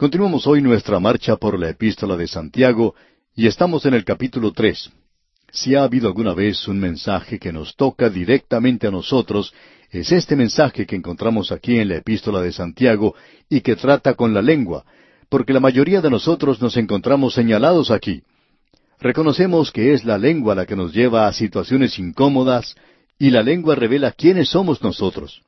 Continuamos hoy nuestra marcha por la Epístola de Santiago y estamos en el capítulo 3. Si ha habido alguna vez un mensaje que nos toca directamente a nosotros, es este mensaje que encontramos aquí en la Epístola de Santiago y que trata con la lengua, porque la mayoría de nosotros nos encontramos señalados aquí. Reconocemos que es la lengua la que nos lleva a situaciones incómodas y la lengua revela quiénes somos nosotros.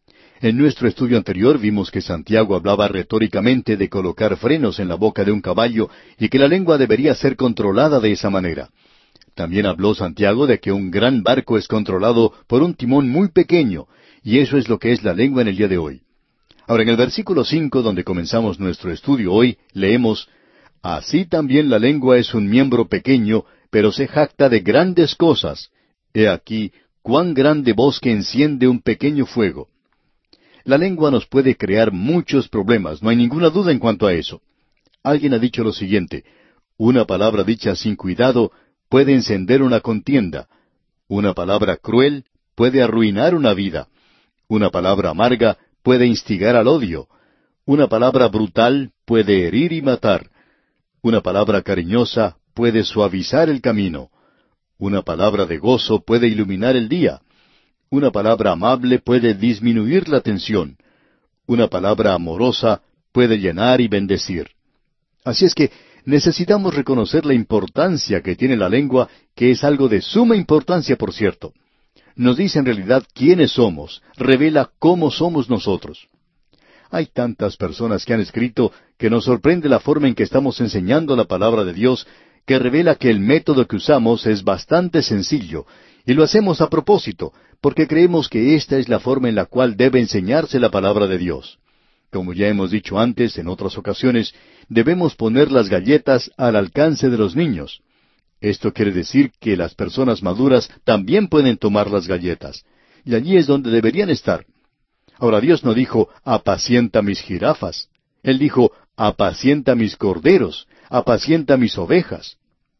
En nuestro estudio anterior vimos que Santiago hablaba retóricamente de colocar frenos en la boca de un caballo y que la lengua debería ser controlada de esa manera. También habló Santiago de que un gran barco es controlado por un timón muy pequeño, y eso es lo que es la lengua en el día de hoy. Ahora, en el versículo 5, donde comenzamos nuestro estudio hoy, leemos: Así también la lengua es un miembro pequeño, pero se jacta de grandes cosas. He aquí, cuán grande bosque enciende un pequeño fuego. La lengua nos puede crear muchos problemas, no hay ninguna duda en cuanto a eso. Alguien ha dicho lo siguiente: una palabra dicha sin cuidado puede encender una contienda. Una palabra cruel puede arruinar una vida. Una palabra amarga puede instigar al odio. Una palabra brutal puede herir y matar. Una palabra cariñosa puede suavizar el camino. Una palabra de gozo puede iluminar el día. Una palabra amable puede disminuir la tensión. Una palabra amorosa puede llenar y bendecir. Así es que necesitamos reconocer la importancia que tiene la lengua, que es algo de suma importancia, por cierto. Nos dice en realidad quiénes somos, revela cómo somos nosotros. Hay tantas personas que han escrito que nos sorprende la forma en que estamos enseñando la palabra de Dios, que revela que el método que usamos es bastante sencillo, y lo hacemos a propósito, porque creemos que esta es la forma en la cual debe enseñarse la palabra de Dios. Como ya hemos dicho antes en otras ocasiones, debemos poner las galletas al alcance de los niños. Esto quiere decir que las personas maduras también pueden tomar las galletas, y allí es donde deberían estar. Ahora, Dios no dijo: apacienta mis jirafas. Él dijo: apacienta mis corderos, apacienta mis ovejas.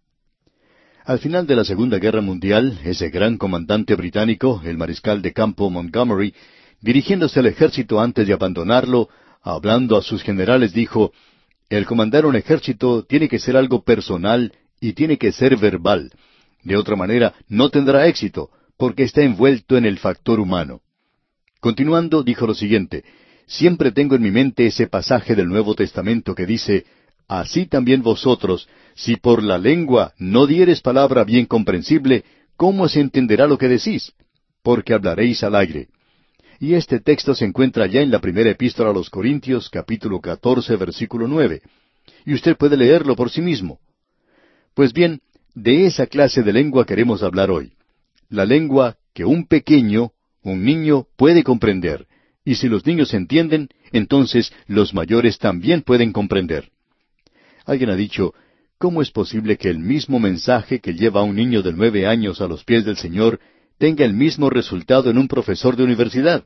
Al final de la Segunda Guerra Mundial, ese gran comandante británico, el mariscal de campo Montgomery, dirigiéndose al ejército antes de abandonarlo, hablando a sus generales, dijo: el comandar un ejército tiene que ser algo personal y tiene que ser verbal. De otra manera, no tendrá éxito, porque está envuelto en el factor humano. Continuando, dijo lo siguiente: siempre tengo en mi mente ese pasaje del Nuevo Testamento que dice: así también vosotros, si por la lengua no diereis palabra bien comprensible, ¿cómo se entenderá lo que decís? Porque hablaréis al aire. Y este texto se encuentra ya en la primera epístola a los Corintios, capítulo 14, versículo 9. Y usted puede leerlo por sí mismo. Pues bien, de esa clase de lengua queremos hablar hoy. La lengua que un pequeño, un niño, puede comprender. Y si los niños entienden, entonces los mayores también pueden comprender. Alguien ha dicho: ¿cómo es posible que el mismo mensaje que lleva a un niño de 9 años a los pies del Señor tenga el mismo resultado en un profesor de universidad?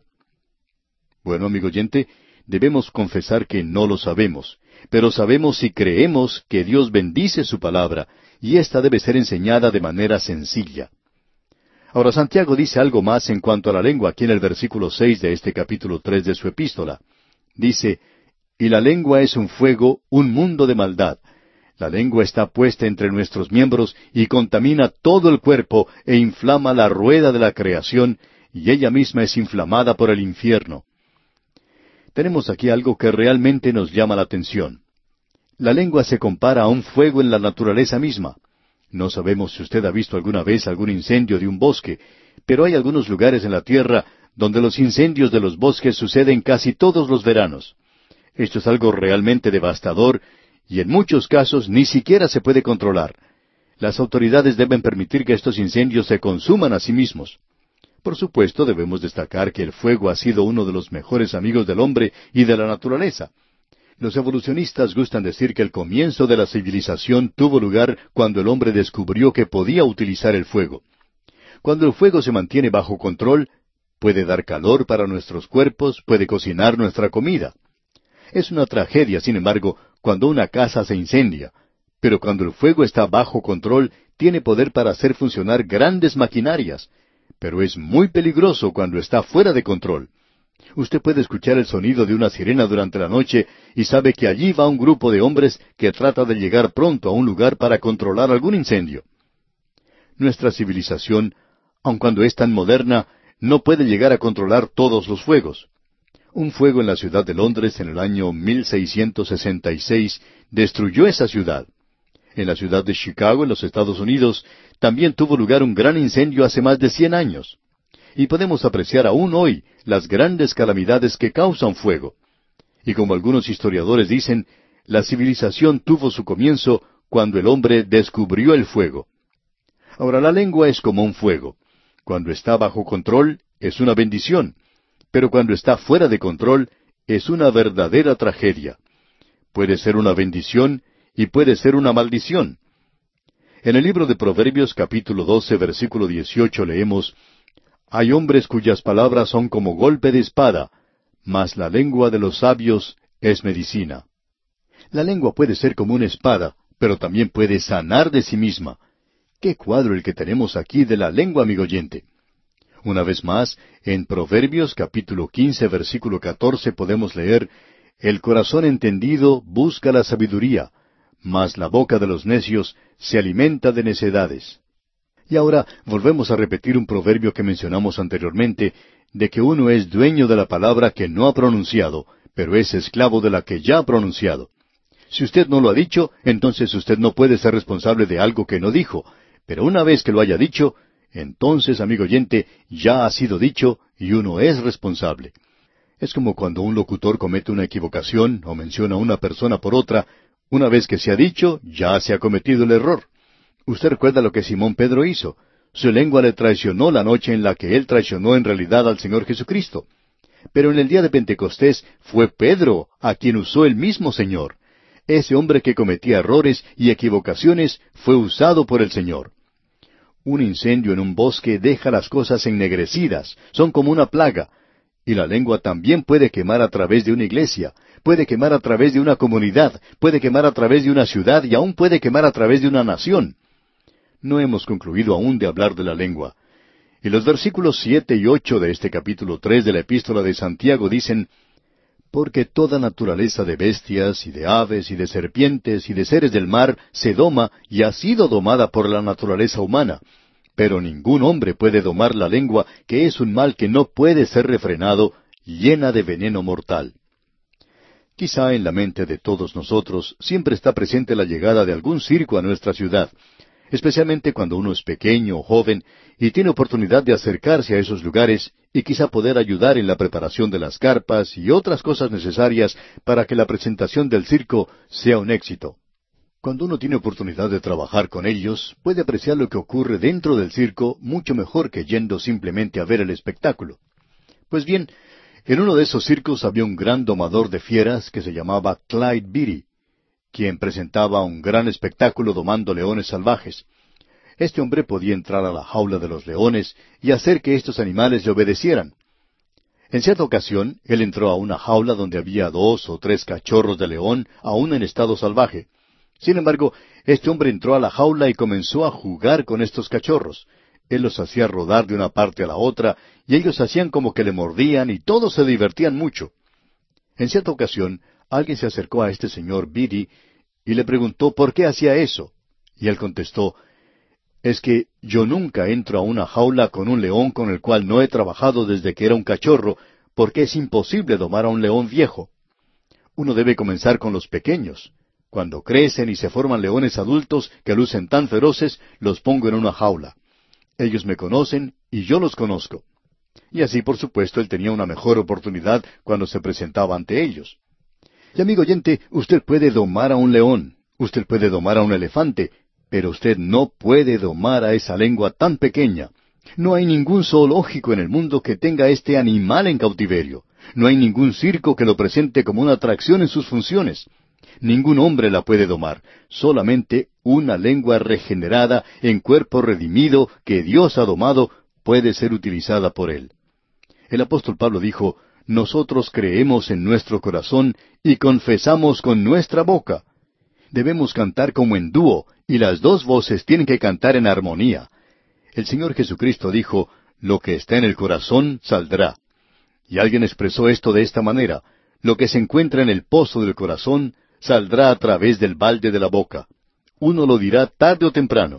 Bueno, amigo oyente, debemos confesar que no lo sabemos, pero sabemos y creemos que Dios bendice su palabra, y ésta debe ser enseñada de manera sencilla. Ahora, Santiago dice algo más en cuanto a la lengua aquí en el versículo 6 de este capítulo 3 de su epístola. Dice: y la lengua es un fuego, un mundo de maldad. La lengua está puesta entre nuestros miembros y contamina todo el cuerpo e inflama la rueda de la creación, y ella misma es inflamada por el infierno. Tenemos aquí algo que realmente nos llama la atención. La lengua se compara a un fuego en la naturaleza misma. No sabemos si usted ha visto alguna vez algún incendio de un bosque, pero hay algunos lugares en la tierra donde los incendios de los bosques suceden casi todos los veranos. Esto es algo realmente devastador, y en muchos casos ni siquiera se puede controlar. Las autoridades deben permitir que estos incendios se consuman a sí mismos. Por supuesto, debemos destacar que el fuego ha sido uno de los mejores amigos del hombre y de la naturaleza. Los evolucionistas gustan decir que el comienzo de la civilización tuvo lugar cuando el hombre descubrió que podía utilizar el fuego. Cuando el fuego se mantiene bajo control, puede dar calor para nuestros cuerpos, puede cocinar nuestra comida. Es una tragedia, sin embargo, cuando una casa se incendia, pero cuando el fuego está bajo control, tiene poder para hacer funcionar grandes maquinarias, pero es muy peligroso cuando está fuera de control. Usted puede escuchar el sonido de una sirena durante la noche y sabe que allí va un grupo de hombres que trata de llegar pronto a un lugar para controlar algún incendio. Nuestra civilización, aun cuando es tan moderna, no puede llegar a controlar todos los fuegos. Un fuego en la ciudad de Londres en el año 1666 destruyó esa ciudad. En la ciudad de Chicago, en los Estados Unidos, también tuvo lugar un gran incendio hace más de 100 años. Y podemos apreciar aún hoy las grandes calamidades que causa un fuego. Y como algunos historiadores dicen, la civilización tuvo su comienzo cuando el hombre descubrió el fuego. Ahora, la lengua es como un fuego. Cuando está bajo control, es una bendición. Pero cuando está fuera de control, es una verdadera tragedia. Puede ser una bendición y puede ser una maldición. En el libro de Proverbios capítulo 12, versículo 18 leemos, «Hay hombres cuyas palabras son como golpe de espada, mas la lengua de los sabios es medicina». La lengua puede ser como una espada, pero también puede sanar de sí misma. ¡Qué cuadro el que tenemos aquí de la lengua, amigo oyente! Una vez más, en Proverbios capítulo 15, versículo 14 podemos leer, «El corazón entendido busca la sabiduría, mas la boca de los necios se alimenta de necedades». Y ahora volvemos a repetir un proverbio que mencionamos anteriormente, de que uno es dueño de la palabra que no ha pronunciado, pero es esclavo de la que ya ha pronunciado. Si usted no lo ha dicho, entonces usted no puede ser responsable de algo que no dijo, pero una vez que lo haya dicho, entonces, amigo oyente, ya ha sido dicho y uno es responsable. Es como cuando un locutor comete una equivocación o menciona a una persona por otra, una vez que se ha dicho, ya se ha cometido el error. Usted recuerda lo que Simón Pedro hizo. Su lengua le traicionó la noche en la que él traicionó en realidad al Señor Jesucristo. Pero en el día de Pentecostés fue Pedro a quien usó el mismo Señor. Ese hombre que cometía errores y equivocaciones fue usado por el Señor. Un incendio en un bosque deja las cosas ennegrecidas, son como una plaga. Y la lengua también puede quemar a través de una iglesia, puede quemar a través de una comunidad, puede quemar a través de una ciudad y aún puede quemar a través de una nación. No hemos concluido aún de hablar de la lengua. Y los versículos 7 y 8 de este capítulo 3 de la Epístola de Santiago dicen, «Porque toda naturaleza de bestias y de aves y de serpientes y de seres del mar se doma y ha sido domada por la naturaleza humana. Pero ningún hombre puede domar la lengua, que es un mal que no puede ser refrenado, llena de veneno mortal». Quizá en la mente de todos nosotros siempre está presente la llegada de algún circo a nuestra ciudad, especialmente cuando uno es pequeño o joven y tiene oportunidad de acercarse a esos lugares y quizá poder ayudar en la preparación de las carpas y otras cosas necesarias para que la presentación del circo sea un éxito. Cuando uno tiene oportunidad de trabajar con ellos, puede apreciar lo que ocurre dentro del circo mucho mejor que yendo simplemente a ver el espectáculo. Pues bien, en uno de esos circos había un gran domador de fieras que se llamaba Clyde Beatty, quien presentaba un gran espectáculo domando leones salvajes. Este hombre podía entrar a la jaula de los leones y hacer que estos animales le obedecieran. En cierta ocasión, él entró a una jaula donde había 2 o 3 cachorros de león, aún en estado salvaje. Sin embargo, este hombre entró a la jaula y comenzó a jugar con estos cachorros. Él los hacía rodar de una parte a la otra, y ellos hacían como que le mordían, y todos se divertían mucho. En cierta ocasión, alguien se acercó a este señor Beatty y le preguntó por qué hacía eso. Y él contestó, «Es que yo nunca entro a una jaula con un león con el cual no he trabajado desde que era un cachorro, porque es imposible domar a un león viejo. Uno debe comenzar con los pequeños. Cuando crecen y se forman leones adultos que lucen tan feroces, los pongo en una jaula. Ellos me conocen y yo los conozco». Y así, por supuesto, él tenía una mejor oportunidad cuando se presentaba ante ellos. Y amigo oyente, usted puede domar a un león, usted puede domar a un elefante, pero usted no puede domar a esa lengua tan pequeña. No hay ningún zoológico en el mundo que tenga este animal en cautiverio. No hay ningún circo que lo presente como una atracción en sus funciones. Ningún hombre la puede domar, solamente una lengua regenerada en cuerpo redimido que Dios ha domado puede ser utilizada por él. El apóstol Pablo dijo, «Nosotros creemos en nuestro corazón y confesamos con nuestra boca». Debemos cantar como en dúo, y las dos voces tienen que cantar en armonía. El Señor Jesucristo dijo, «Lo que está en el corazón saldrá». Y alguien expresó esto de esta manera: lo que se encuentra en el pozo del corazón saldrá a través del balde de la boca. Uno lo dirá tarde o temprano.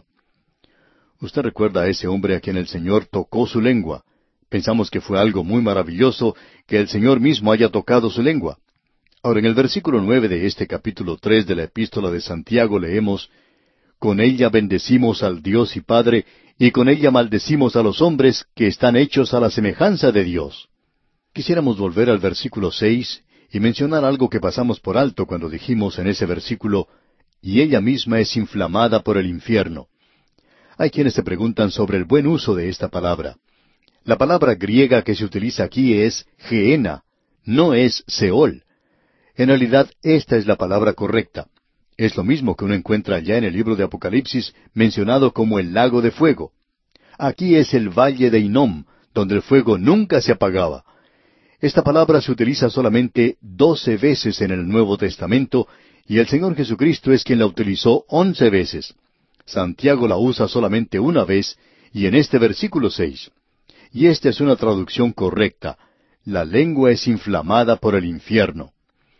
Usted recuerda a ese hombre a quien el Señor tocó su lengua. Pensamos que fue algo muy maravilloso que el Señor mismo haya tocado su lengua. Ahora, en el versículo 9 de este capítulo 3 de la Epístola de Santiago leemos: con ella bendecimos al Dios y Padre, y con ella maldecimos a los hombres que están hechos a la semejanza de Dios. Quisiéramos volver al versículo 6 y mencionar algo que pasamos por alto cuando dijimos en ese versículo: y ella misma es inflamada por el infierno. Hay quienes se preguntan sobre el buen uso de esta palabra. La palabra griega que se utiliza aquí es Gehenna, no es Seol. En realidad, esta es la palabra correcta. Es lo mismo que uno encuentra allá en el libro de Apocalipsis, mencionado como el lago de fuego. Aquí es el valle de Hinnom, donde el fuego nunca se apagaba. Esta palabra se utiliza solamente 12 veces en el Nuevo Testamento, y el Señor Jesucristo es quien la utilizó 11 veces. Santiago la usa solamente una vez, y en este versículo 6. Y esta es una traducción correcta: la lengua es inflamada por el infierno.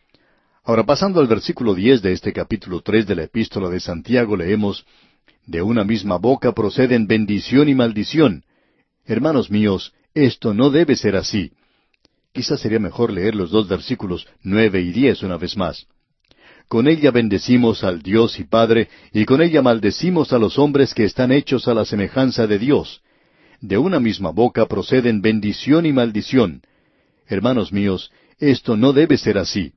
Ahora, pasando al versículo 10 de este capítulo 3 de la Epístola de Santiago, leemos: de una misma boca proceden bendición y maldición. Hermanos míos, esto no debe ser así. Quizás sería mejor leer los dos versículos 9 y 10 una vez más. Con ella bendecimos al Dios y Padre, y con ella maldecimos a los hombres que están hechos a la semejanza de Dios. De una misma boca proceden bendición y maldición. Hermanos míos, esto no debe ser así.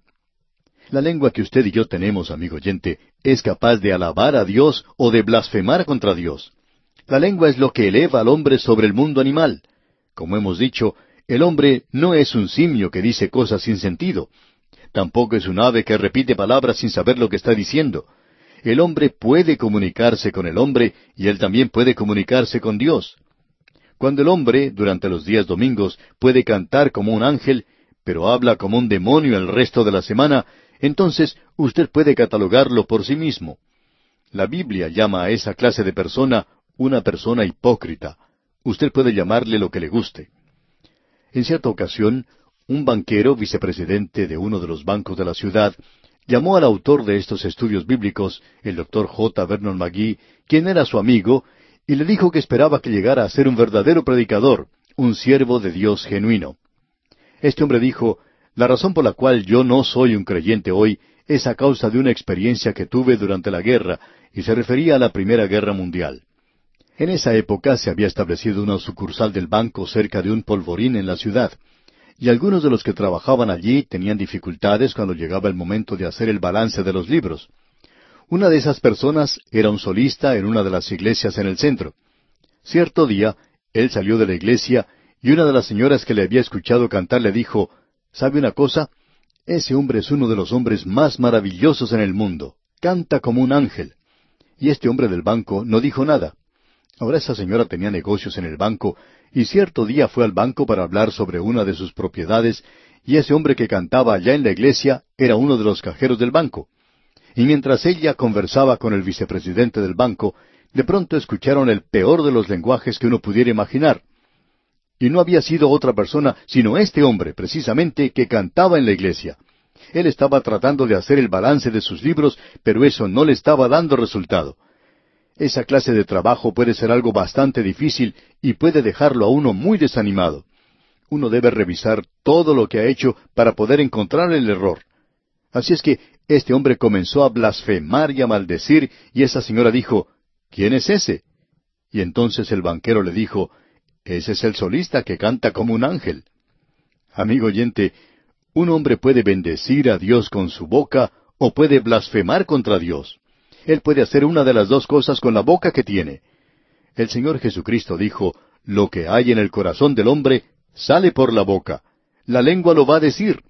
La lengua que usted y yo tenemos, amigo oyente, es capaz de alabar a Dios o de blasfemar contra Dios. La lengua es lo que eleva al hombre sobre el mundo animal. Como hemos dicho, el hombre no es un simio que dice cosas sin sentido. Tampoco es un ave que repite palabras sin saber lo que está diciendo. El hombre puede comunicarse con el hombre y él también puede comunicarse con Dios. Cuando el hombre, durante los días domingos, puede cantar como un ángel, pero habla como un demonio el resto de la semana, entonces usted puede catalogarlo por sí mismo. La Biblia llama a esa clase de persona una persona hipócrita. Usted puede llamarle lo que le guste. En cierta ocasión, un banquero, vicepresidente de uno de los bancos de la ciudad, llamó al autor de estos estudios bíblicos, el Dr. J. Vernon McGee, quien era su amigo, y le dijo que esperaba que llegara a ser un verdadero predicador, un siervo de Dios genuino. Este hombre dijo: la razón por la cual yo no soy un creyente hoy es a causa de una experiencia que tuve durante la guerra, y se refería a la Primera Guerra Mundial. En esa época se había establecido una sucursal del banco cerca de un polvorín en la ciudad, y algunos de los que trabajaban allí tenían dificultades cuando llegaba el momento de hacer el balance de los libros. Una de esas personas era un solista en una de las iglesias en el centro. Cierto día, él salió de la iglesia, y una de las señoras que le había escuchado cantar le dijo: ¿sabe una cosa? Ese hombre es uno de los hombres más maravillosos en el mundo. Canta como un ángel. Y este hombre del banco no dijo nada. Ahora esa señora tenía negocios en el banco, y cierto día fue al banco para hablar sobre una de sus propiedades, y ese hombre que cantaba allá en la iglesia era uno de los cajeros del banco. Y mientras ella conversaba con el vicepresidente del banco, de pronto escucharon el peor de los lenguajes que uno pudiera imaginar. Y no había sido otra persona sino este hombre, precisamente, que cantaba en la iglesia. Él estaba tratando de hacer el balance de sus libros, pero eso no le estaba dando resultado. Esa clase de trabajo puede ser algo bastante difícil y puede dejarlo a uno muy desanimado. Uno debe revisar todo lo que ha hecho para poder encontrar el error. Así es que este hombre comenzó a blasfemar y a maldecir, y esa señora dijo: ¿quién es ese? Y entonces el banquero le dijo: ese es el solista que canta como un ángel. Amigo oyente, un hombre puede bendecir a Dios con su boca o puede blasfemar contra Dios. Él puede hacer una de las dos cosas con la boca que tiene. El Señor Jesucristo dijo: lo que hay en el corazón del hombre sale por la boca. La lengua lo va a decir.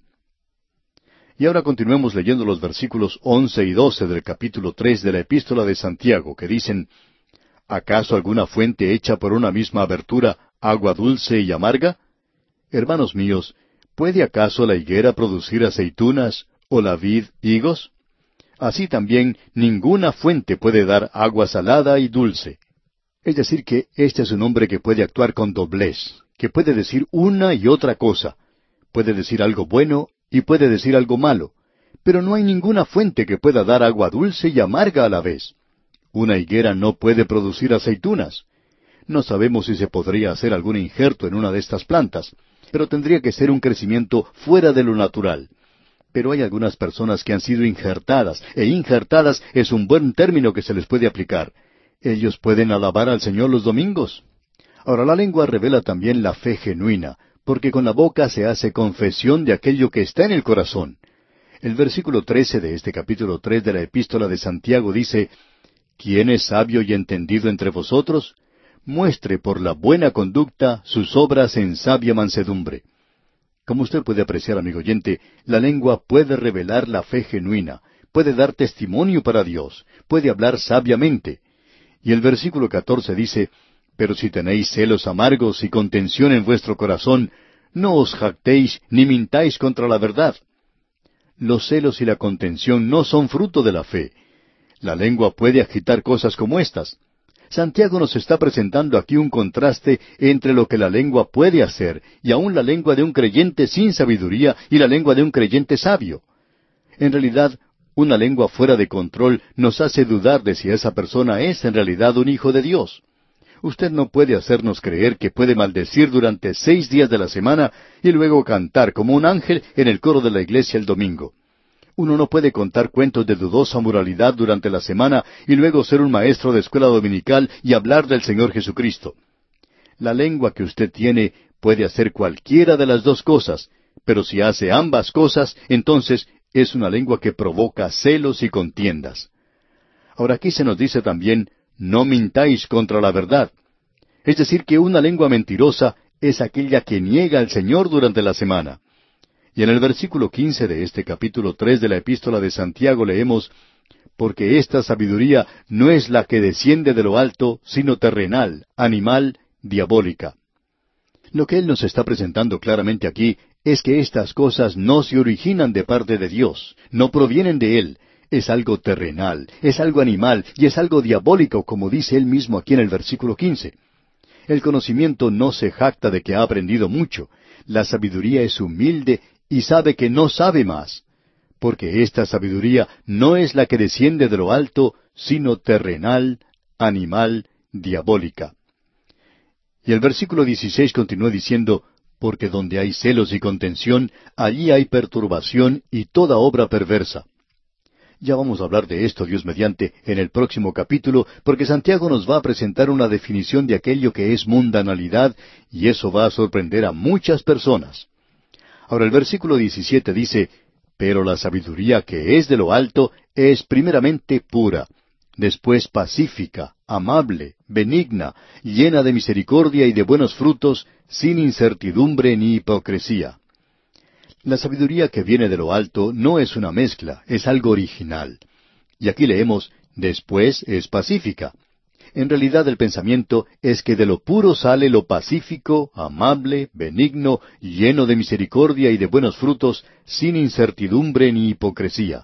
Y ahora continuemos leyendo los versículos 11 y 12 del capítulo 3 de la Epístola de Santiago, que dicen: ¿acaso alguna fuente echa por una misma abertura agua dulce y amarga? Hermanos míos, ¿puede acaso la higuera producir aceitunas o la vid higos? Así también ninguna fuente puede dar agua salada y dulce. Es decir, que este es un hombre que puede actuar con doblez, que puede decir una y otra cosa. puede decir algo bueno y puede decir algo malo, pero no hay ninguna fuente que pueda dar agua dulce y amarga a la vez. Una higuera no puede producir aceitunas. No sabemos si se podría hacer algún injerto en una de estas plantas, pero tendría que ser un crecimiento fuera de lo natural. Pero hay algunas personas que han sido injertadas, e injertadas es un buen término que se les puede aplicar. Ellos pueden alabar al Señor los domingos. Ahora, la lengua revela también la fe genuina, porque con la boca se hace confesión de aquello que está en el corazón. El versículo 13 de este capítulo 3 de la Epístola de Santiago dice, ¿Quién es sabio y entendido entre vosotros? Muestre por la buena conducta sus obras en sabia mansedumbre. Como usted puede apreciar, amigo oyente, la lengua puede revelar la fe genuina, puede dar testimonio para Dios, puede hablar sabiamente. Y el versículo 14 dice, Pero si tenéis celos amargos y contención en vuestro corazón, no os jactéis ni mintáis contra la verdad. Los celos y la contención no son fruto de la fe. La lengua puede agitar cosas como estas. Santiago nos está presentando aquí un contraste entre lo que la lengua puede hacer y aún la lengua de un creyente sin sabiduría y la lengua de un creyente sabio. En realidad, una lengua fuera de control nos hace dudar de si esa persona es en realidad un hijo de Dios. Usted no puede hacernos creer que puede maldecir durante 6 días de la semana y luego cantar como un ángel en el coro de la iglesia el domingo. Uno no puede contar cuentos de dudosa moralidad durante la semana y luego ser un maestro de escuela dominical y hablar del Señor Jesucristo. La lengua que usted tiene puede hacer cualquiera de las dos cosas, pero si hace ambas cosas, entonces es una lengua que provoca celos y contiendas. Ahora aquí se nos dice también, no mintáis contra la verdad. Es decir, que una lengua mentirosa es aquella que niega al Señor durante la semana. Y en el versículo 15 de este capítulo 3 de la Epístola de Santiago leemos, Porque esta sabiduría no es la que desciende de lo alto, sino terrenal, animal, diabólica. Lo que él nos está presentando claramente aquí es que estas cosas no se originan de parte de Dios, no provienen de Él. Es algo terrenal, es algo animal y es algo diabólico, como dice él mismo aquí en el versículo 15. El conocimiento no se jacta de que ha aprendido mucho. La sabiduría es humilde y sabe que no sabe más, porque esta sabiduría no es la que desciende de lo alto, sino terrenal, animal, diabólica. Y el versículo 16 continúa diciendo, Porque donde hay celos y contención, allí hay perturbación y toda obra perversa. Ya vamos a hablar de esto, Dios mediante, en el próximo capítulo, porque Santiago nos va a presentar una definición de aquello que es mundanalidad, y eso va a sorprender a muchas personas. Ahora el versículo 17 dice, Pero la sabiduría que es de lo alto es primeramente pura, después pacífica, amable, benigna, llena de misericordia y de buenos frutos, sin incertidumbre ni hipocresía. La sabiduría que viene de lo alto no es una mezcla, es algo original. Y aquí leemos, después es pacífica. En realidad el pensamiento es que de lo puro sale lo pacífico, amable, benigno, lleno de misericordia y de buenos frutos, sin incertidumbre ni hipocresía.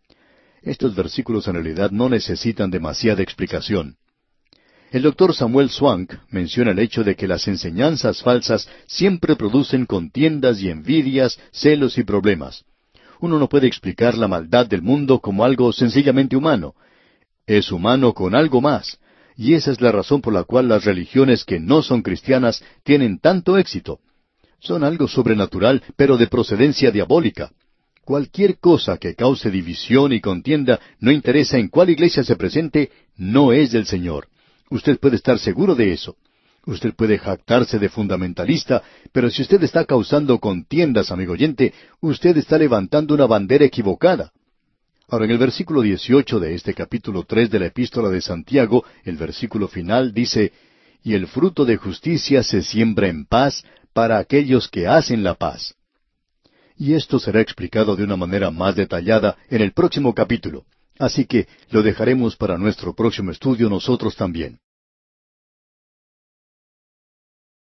Estos versículos en realidad no necesitan demasiada explicación. El doctor Samuel Swank menciona el hecho de que las enseñanzas falsas siempre producen contiendas y envidias, celos y problemas. Uno no puede explicar la maldad del mundo como algo sencillamente humano. Es humano con algo más. Y esa es la razón por la cual las religiones que no son cristianas tienen tanto éxito. Son algo sobrenatural, pero de procedencia diabólica. Cualquier cosa que cause división y contienda, no interesa en cuál iglesia se presente, no es del Señor. Usted puede estar seguro de eso. Usted puede jactarse de fundamentalista, pero si usted está causando contiendas, amigo oyente, usted está levantando una bandera equivocada. Ahora, en el versículo 18 de este capítulo 3 de la Epístola de Santiago, el versículo final dice, Y el fruto de justicia se siembra en paz para aquellos que hacen la paz. Y esto será explicado de una manera más detallada en el próximo capítulo. Así que lo dejaremos para nuestro próximo estudio nosotros también.